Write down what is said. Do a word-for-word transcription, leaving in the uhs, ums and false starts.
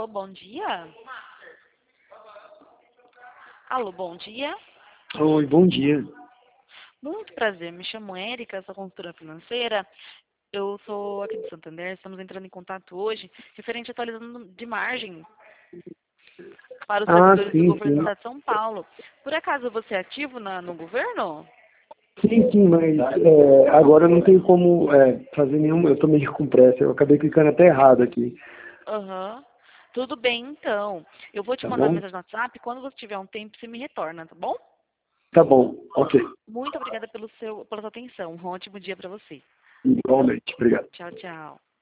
Alô, bom dia? Alô, bom dia? Oi, bom dia. Muito prazer, me chamo Érica, sou consultora financeira. Eu sou aqui de Santander, estamos entrando em contato hoje, referente à atualização de margem para os Ah, servidores do sim, governo do sim. Estado de São Paulo. Por acaso você é ativo na, no governo? Sim, sim, mas é, agora eu não tenho como é, fazer nenhum. Eu tô meio com pressa, eu acabei clicando até errado aqui. Aham. Tudo bem, então. Eu vou te Tá mandar uma bom? mensagem no WhatsApp. Quando você tiver um tempo, você me retorna, tá bom? Tá bom, ok. Muito obrigada pelo seu, pela sua atenção. Um ótimo dia para você. Igualmente, obrigado. Tchau, tchau.